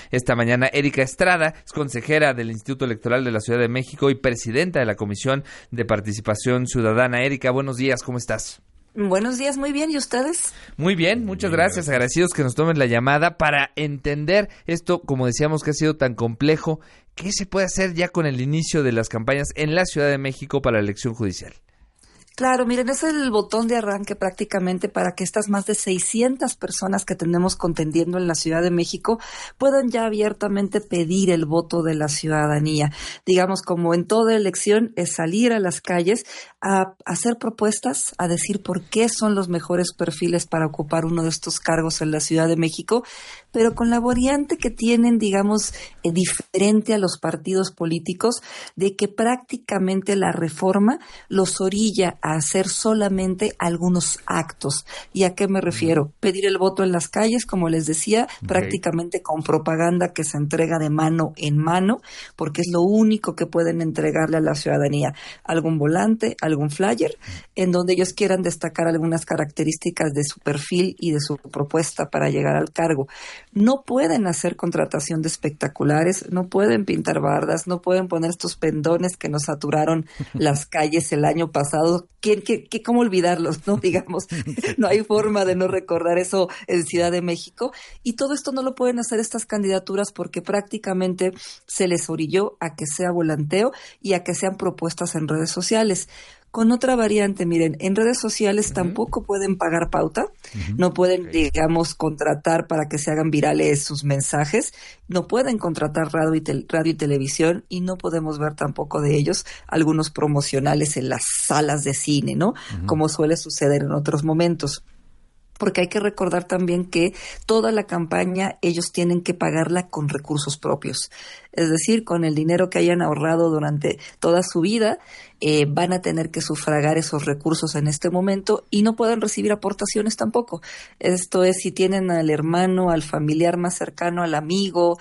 esta mañana. Erika Estrada es consejera del Instituto Electoral de la Ciudad de México y presidenta de la Comisión de Participación Ciudadana. Erika, buenos días, ¿cómo estás? Buenos días, muy bien, ¿y ustedes? Muy bien, muchas gracias, agradecidos que nos tomen la llamada para entender esto, como decíamos, que ha sido tan complejo. ¿Qué se puede hacer ya con el inicio de las campañas en la Ciudad de México para la elección judicial? Claro, miren, es el botón de arranque prácticamente para que estas más de 600 personas que tenemos contendiendo en la Ciudad de México puedan ya abiertamente pedir el voto de la ciudadanía. Digamos, como en toda elección, es salir a las calles a hacer propuestas, a decir por qué son los mejores perfiles para ocupar uno de estos cargos en la Ciudad de México, pero con la variante que tienen, digamos, diferente a los partidos políticos, de que prácticamente la reforma los orilla a hacer solamente algunos actos. ¿Y a qué me refiero? Pedir el voto en las calles, como les decía, prácticamente con propaganda que se entrega de mano en mano, porque es lo único que pueden entregarle a la ciudadanía. Algún volante, algún flyer, en donde ellos quieran destacar algunas características de su perfil y de su propuesta para llegar al cargo. No pueden hacer contratación de espectaculares, no pueden pintar bardas, no pueden poner estos pendones que nos saturaron las calles el año pasado. ¿Cómo olvidarlos? ¿No? Digamos, no hay forma de no recordar eso en Ciudad de México. Y todo esto no lo pueden hacer estas candidaturas porque prácticamente se les orilló a que sea volanteo y a que sean propuestas en redes sociales. Con otra variante, miren, en redes sociales tampoco pueden pagar pauta, no pueden, digamos, contratar para que se hagan virales sus mensajes, no pueden contratar radio y televisión y no podemos ver tampoco de ellos algunos promocionales en las salas de cine, ¿no? Como suele suceder en otros momentos. Porque hay que recordar también que toda la campaña ellos tienen que pagarla con recursos propios. Es decir, con el dinero que hayan ahorrado durante toda su vida, van a tener que sufragar esos recursos en este momento y no pueden recibir aportaciones tampoco. Esto es, si tienen al hermano, al familiar más cercano, al amigo,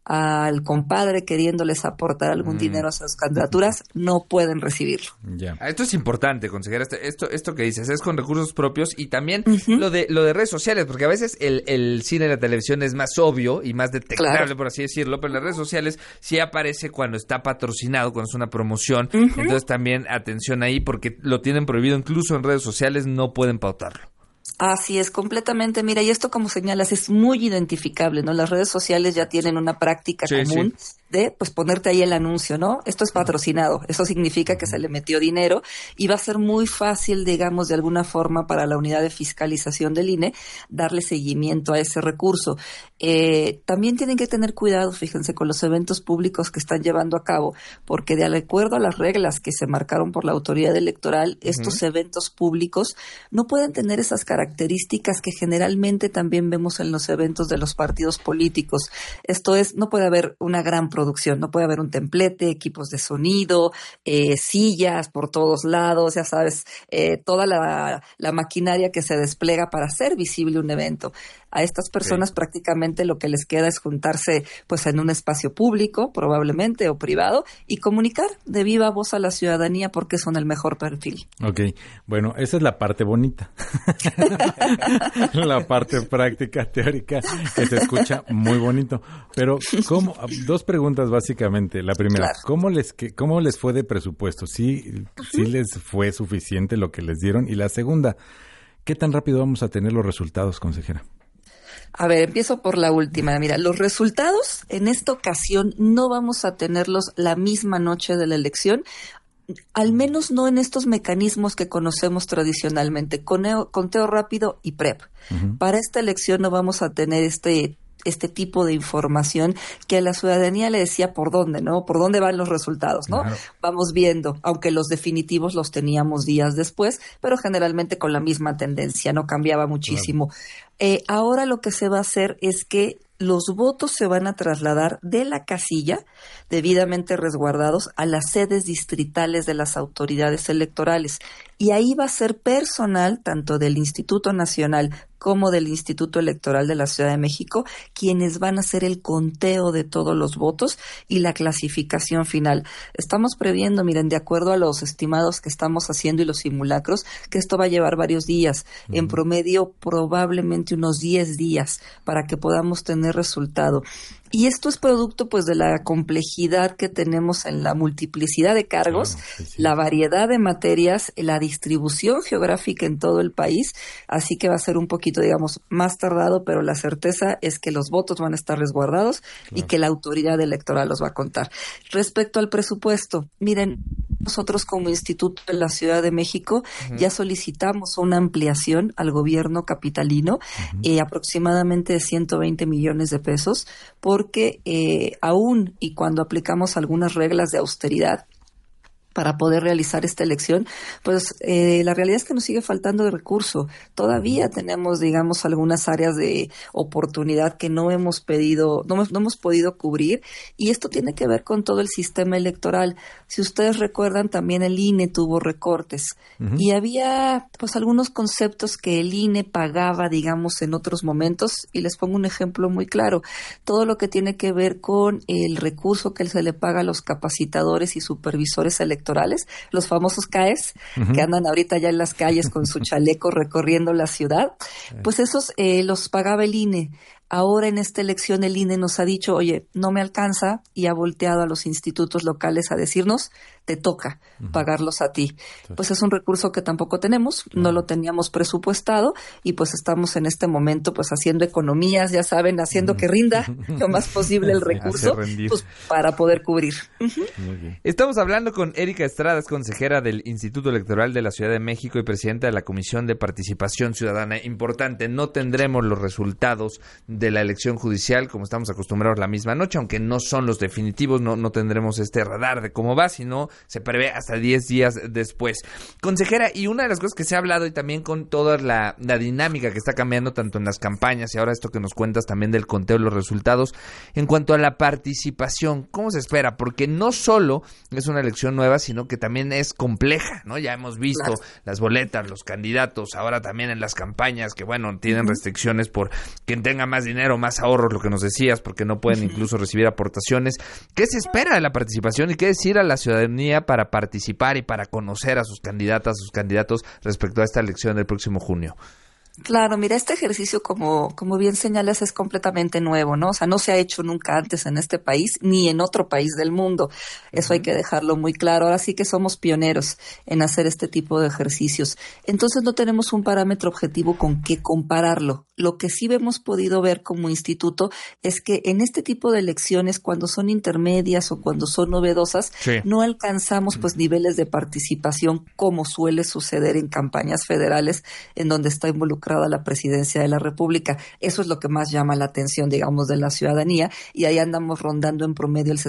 al compadre queriéndoles aportar algún dinero a sus candidaturas, no pueden recibirlo. Ya. Esto es importante, consejera, esto que dices, es con recursos propios y también lo de redes sociales, porque a veces el cine y la televisión es más obvio y más detectable, claro, por así decirlo, pero en las redes sociales sí aparece cuando está patrocinado, cuando es una promoción, entonces también atención ahí porque lo tienen prohibido, incluso en redes sociales no pueden pautarlo. Así es, completamente. Mira, y esto, como señalas, es muy identificable, ¿no? Las redes sociales ya tienen una práctica común de, pues, ponerte ahí el anuncio, ¿no? Esto es patrocinado. Eso significa que se le metió dinero y va a ser muy fácil, digamos, de alguna forma para la unidad de fiscalización del INE darle seguimiento a ese recurso. También tienen que tener cuidado, fíjense, con los eventos públicos que están llevando a cabo, porque de acuerdo a las reglas que se marcaron por la autoridad electoral, estos eventos públicos no pueden tener esas características que generalmente también vemos en los eventos de los partidos políticos. Esto es, no puede haber una gran producción, no puede haber un templete, equipos de sonido, sillas por todos lados, ya sabes, toda la maquinaria que se despliega para hacer visible un evento. A estas personas prácticamente lo que les queda es juntarse pues en un espacio público, probablemente, o privado, y comunicar de viva voz a la ciudadanía porque son el mejor perfil. Ok, bueno, esa es la parte bonita. La parte práctica, teórica, que se escucha muy bonito. Pero, ¿cómo? Dos preguntas básicamente. La primera, claro, ¿cómo les fue de presupuesto? ¿Sí les fue suficiente lo que les dieron? Y la segunda, ¿qué tan rápido vamos a tener los resultados, consejera? A ver, empiezo por la última. Mira, los resultados en esta ocasión no vamos a tenerlos la misma noche de la elección, al menos no en estos mecanismos que conocemos tradicionalmente, conteo rápido y PREP. Para esta elección no vamos a tener este tipo de información que a la ciudadanía le decía por dónde, ¿no? Por dónde van los resultados, ¿no? Claro. Vamos viendo, aunque los definitivos los teníamos días después, pero generalmente con la misma tendencia, no cambiaba muchísimo. Claro. Ahora lo que se va a hacer es que los votos se van a trasladar de la casilla, debidamente resguardados, a las sedes distritales de las autoridades electorales. Y ahí va a ser personal, tanto del Instituto Nacional como del Instituto Electoral de la Ciudad de México, quienes van a hacer el conteo de todos los votos y la clasificación final. Estamos previendo, miren, de acuerdo a los estimados que estamos haciendo y los simulacros, que esto va a llevar varios días, en promedio probablemente unos 10 días para que podamos tener resultado. Y esto es producto pues de la complejidad que tenemos en la multiplicidad de cargos, Claro, sí. la variedad de materias, la distribución geográfica en todo el país, así que va a ser un poquito, digamos, más tardado, pero la certeza es que los votos van a estar resguardados y que la autoridad electoral los va a contar. Respecto al presupuesto, miren, nosotros como Instituto de la Ciudad de México ya solicitamos una ampliación al gobierno capitalino, aproximadamente de 120 millones de pesos, porque aún y cuando aplicamos algunas reglas de austeridad para poder realizar esta elección, pues la realidad es que nos sigue faltando de recurso. Todavía tenemos, digamos, algunas áreas de oportunidad que no hemos podido cubrir, y esto tiene que ver con todo el sistema electoral. Si ustedes recuerdan, también el INE tuvo recortes y había pues algunos conceptos que el INE pagaba, digamos, en otros momentos, y les pongo un ejemplo muy claro. Todo lo que tiene que ver con el recurso que se le paga a los capacitadores y supervisores electorales, los famosos CAES, que andan ahorita ya en las calles con su chaleco recorriendo la ciudad, pues esos los pagaba el INE. Ahora en esta elección el INE nos ha dicho, oye, no me alcanza, y ha volteado a los institutos locales a decirnos, te toca pagarlos a ti. Pues es un recurso que tampoco tenemos, no lo teníamos presupuestado, y pues estamos en este momento pues haciendo economías, ya saben, haciendo que rinda lo más posible el recurso, pues, para poder cubrir. Muy bien. Estamos hablando con Erika Estrada, es consejera del Instituto Electoral de la Ciudad de México y presidenta de la Comisión de Participación Ciudadana. Importante, no tendremos los resultados de la elección judicial como estamos acostumbrados la misma noche, aunque no son los definitivos, no tendremos este radar de cómo va, sino se prevé hasta 10 días después. Consejera, y una de las cosas que se ha hablado, y también con toda la dinámica que está cambiando tanto en las campañas y ahora esto que nos cuentas también del conteo de los resultados, en cuanto a la participación, ¿cómo se espera? Porque no solo es una elección nueva, sino que también es compleja, ¿no? Ya hemos visto las boletas, los candidatos, ahora también en las campañas que, bueno, tienen restricciones por quien tenga más dinero, más ahorros, lo que nos decías, porque no pueden incluso recibir aportaciones. ¿Qué se espera de la participación y qué decir a la ciudadanía para participar y para conocer a sus candidatas, a sus candidatos respecto a esta elección del próximo junio? Claro, mira, este ejercicio, como bien señalas, es completamente nuevo, ¿no? O sea, no se ha hecho nunca antes en este país ni en otro país del mundo. Eso hay que dejarlo muy claro. Ahora sí que somos pioneros en hacer este tipo de ejercicios. Entonces no tenemos un parámetro objetivo con qué compararlo. Lo que sí hemos podido ver como instituto es que en este tipo de elecciones, cuando son intermedias o cuando son novedosas, no alcanzamos pues niveles de participación como suele suceder en campañas federales en donde está involucrada la presidencia de la República. Eso es lo que más llama la atención, digamos, de la ciudadanía, y ahí andamos rondando en promedio el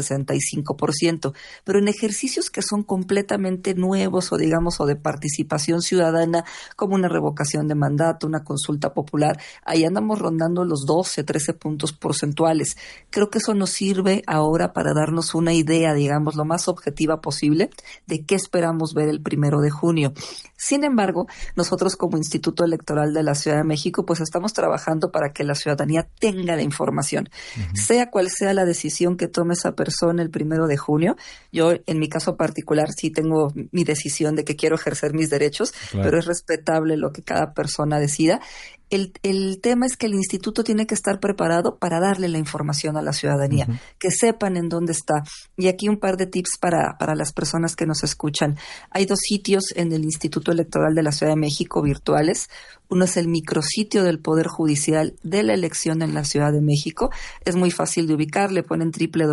65%. Pero en ejercicios que son completamente nuevos o, digamos, o de participación ciudadana, como una revocación de mandato, una consulta popular, ahí andamos rondando los 12, 13 puntos porcentuales. Creo que eso nos sirve ahora para darnos una idea, digamos, lo más objetiva posible de qué esperamos ver el 1 de junio. Sin embargo, nosotros como Instituto Electoral de la Ciudad de México, pues estamos trabajando para que la ciudadanía tenga la información, sea cual sea la decisión que tome esa persona el 1 de junio. Yo, en mi caso particular, sí tengo mi decisión de que quiero ejercer mis derechos, pero es respetable lo que cada persona decida. El tema es que el instituto tiene que estar preparado para darle la información a la ciudadanía, que sepan en dónde está. Y aquí un par de tips para las personas que nos escuchan. Hay 2 sitios en el Instituto Electoral de la Ciudad de México virtuales. Uno es el micrositio del Poder Judicial de la elección en la Ciudad de México. Es muy fácil de ubicar, le ponen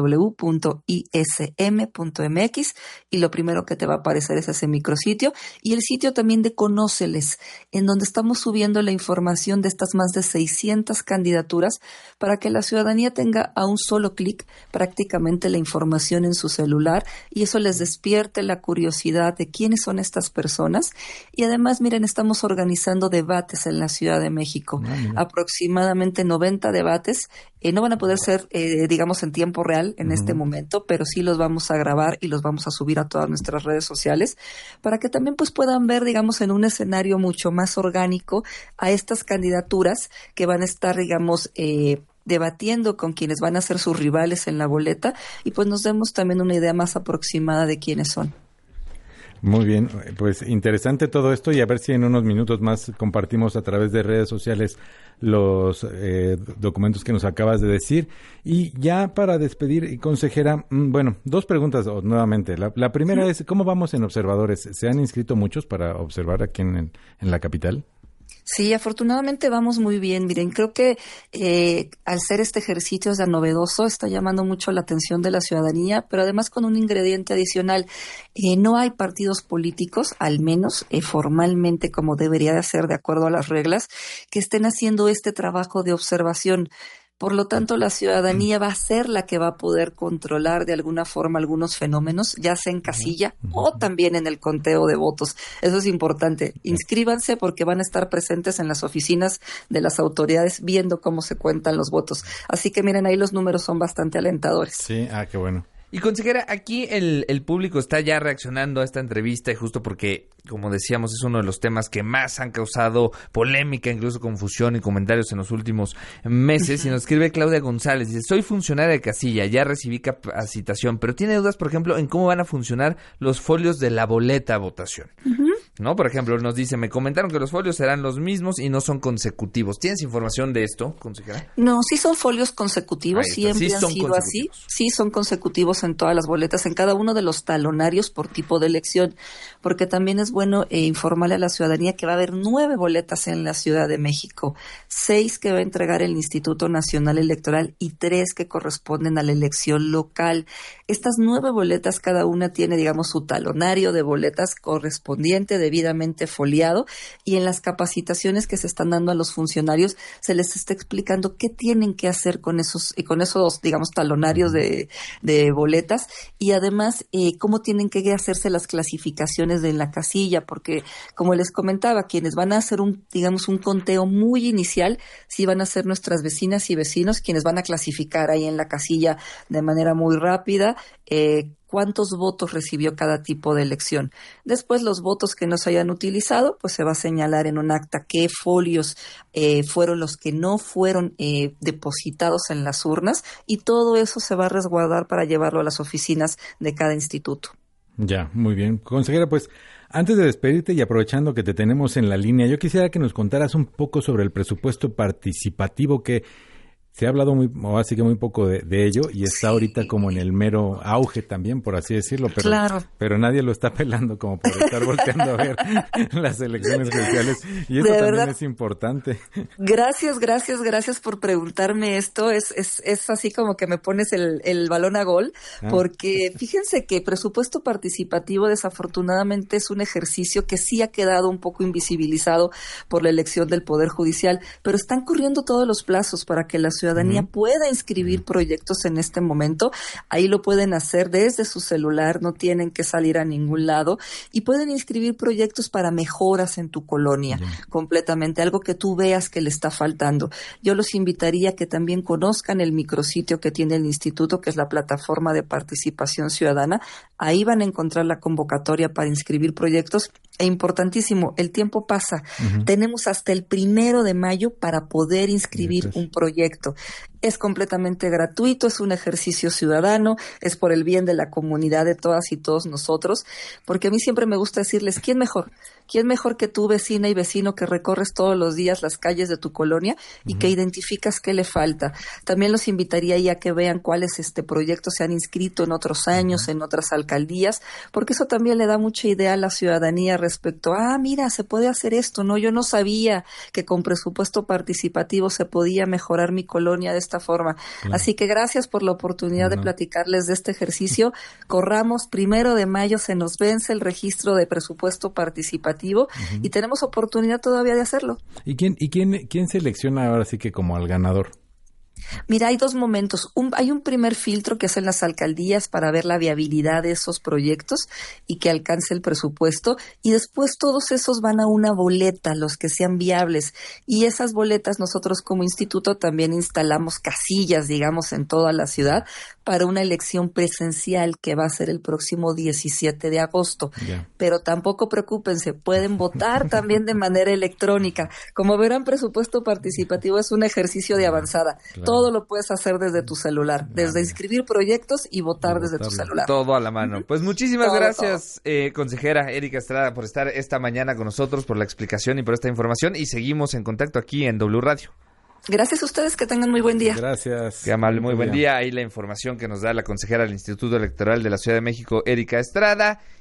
www.ism.mx y lo primero que te va a aparecer es ese micrositio. Y el sitio también de Conóceles, en donde estamos subiendo la información de estas más de 600 candidaturas para que la ciudadanía tenga a un solo clic prácticamente la información en su celular, y eso les despierte la curiosidad de quiénes son estas personas. Y además, miren, estamos organizando debates en la Ciudad de México, aproximadamente 90 debates. No van a poder ser, digamos, en tiempo real en este momento, pero sí los vamos a grabar y los vamos a subir a todas nuestras redes sociales para que también pues puedan ver, digamos, en un escenario mucho más orgánico a estas candidaturas que van a estar, digamos, debatiendo con quienes van a ser sus rivales en la boleta, y pues nos demos también una idea más aproximada de quiénes son. Muy bien, pues interesante todo esto y a ver si en unos minutos más compartimos a través de redes sociales los documentos que nos acabas de decir. Y ya para despedir, consejera, bueno, dos preguntas nuevamente. La primera es, ¿cómo vamos en observadores? ¿Se han inscrito muchos para observar aquí en la capital? Sí, afortunadamente vamos muy bien. Miren, creo que al ser este ejercicio ya novedoso, está llamando mucho la atención de la ciudadanía, pero además con un ingrediente adicional. No hay partidos políticos, al menos formalmente como debería de ser de acuerdo a las reglas, que estén haciendo este trabajo de observación. Por lo tanto, la ciudadanía va a ser la que va a poder controlar de alguna forma algunos fenómenos, ya sea en casilla o también en el conteo de votos. Eso es importante. Inscríbanse porque van a estar presentes en las oficinas de las autoridades viendo cómo se cuentan los votos. Así que miren, ahí los números son bastante alentadores. Sí, qué bueno. Y consejera, aquí el público está ya reaccionando a esta entrevista y justo porque, como decíamos, es uno de los temas que más han causado polémica, incluso confusión y comentarios en los últimos meses. Y nos escribe Claudia González, dice, soy funcionaria de casilla, ya recibí capacitación, pero tiene dudas, por ejemplo, en cómo van a funcionar los folios de la boleta a votación. ¿No? Por ejemplo, nos dice, me comentaron que los folios serán los mismos y no son consecutivos. ¿Tienes información de esto, consejera? No, sí son folios consecutivos, siempre han sido así. Sí son consecutivos en todas las boletas, en cada uno de los talonarios por tipo de elección, porque también es bueno informarle a la ciudadanía que va a haber 9 boletas en la Ciudad de México, 6 que va a entregar el Instituto Nacional Electoral y 3 que corresponden a la elección local. Estas 9 boletas, cada una tiene, digamos, su talonario de boletas correspondiente, debidamente foliado, y en las capacitaciones que se están dando a los funcionarios se les está explicando qué tienen que hacer con esos, digamos, talonarios de boletas, y además cómo tienen que hacerse las clasificaciones de la casilla, porque como les comentaba, quienes van a hacer un conteo muy inicial, sí van a ser nuestras vecinas y vecinos quienes van a clasificar ahí en la casilla de manera muy rápida cuántos votos recibió cada tipo de elección. Después, los votos que no se hayan utilizado, pues se va a señalar en un acta qué folios fueron los que no fueron depositados en las urnas, y todo eso se va a resguardar para llevarlo a las oficinas de cada instituto. Ya, muy bien. Consejera, pues antes de despedirte y aprovechando que te tenemos en la línea, yo quisiera que nos contaras un poco sobre el presupuesto participativo, que se ha hablado muy poco de ello y está ahorita como en el mero auge también, por así decirlo, pero, claro, pero nadie lo está pelando como por estar volteando a ver las elecciones judiciales, y eso también verdad, es importante. Gracias por preguntarme esto. Es así como que me pones el balón a gol, porque fíjense que presupuesto participativo desafortunadamente es un ejercicio que sí ha quedado un poco invisibilizado por la elección del Poder Judicial, pero están corriendo todos los plazos para que la ciudadanía pueda inscribir proyectos en este momento. Ahí lo pueden hacer desde su celular, no tienen que salir a ningún lado, y pueden inscribir proyectos para mejoras en tu colonia, completamente, algo que tú veas que le está faltando. Yo los invitaría a que también conozcan el micrositio que tiene el instituto, que es la plataforma de participación ciudadana. Ahí van a encontrar la convocatoria para inscribir proyectos. E importantísimo, el tiempo pasa. Tenemos hasta el 1 de mayo para poder inscribir un proyecto. Es completamente gratuito, es un ejercicio ciudadano, es por el bien de la comunidad, de todas y todos nosotros, porque a mí siempre me gusta decirles, ¿quién mejor? ¿Quién mejor que tú, vecina y vecino, que recorres todos los días las calles de tu colonia y que identificas qué le falta? También los invitaría ahí a que vean cuáles proyectos se han inscrito en otros años, en otras alcaldías, porque eso también le da mucha idea a la ciudadanía respecto a, mira, se puede hacer esto, ¿no? Yo no sabía que con presupuesto participativo se podía mejorar mi colonia de esta forma. Así que gracias por la oportunidad de platicarles de este ejercicio. Corramos, 1 de mayo se nos vence el registro de presupuesto participativo y tenemos oportunidad todavía de hacerlo. ¿Y quién selecciona ahora sí que como al ganador? Mira, hay 2 momentos. Hay un primer filtro que hacen las alcaldías para ver la viabilidad de esos proyectos y que alcance el presupuesto, y después todos esos van a una boleta, los que sean viables, y esas boletas nosotros como instituto también instalamos casillas, digamos, en toda la ciudad para una elección presencial que va a ser el próximo 17 de agosto. Ya. Pero tampoco preocúpense, pueden votar también de manera electrónica. Como verán, presupuesto participativo es un ejercicio de avanzada. Claro. Todo lo puedes hacer desde tu celular, desde inscribir proyectos y votar desde tu celular. Todo a la mano. Pues muchísimas Todo, gracias, consejera Erika Estrada, por estar esta mañana con nosotros, por la explicación y por esta información. Y seguimos en contacto aquí en W Radio. Gracias a ustedes, que tengan muy buen día. Gracias. Qué amable, muy buen día. Ahí la información que nos da la consejera del Instituto Electoral de la Ciudad de México, Erika Estrada.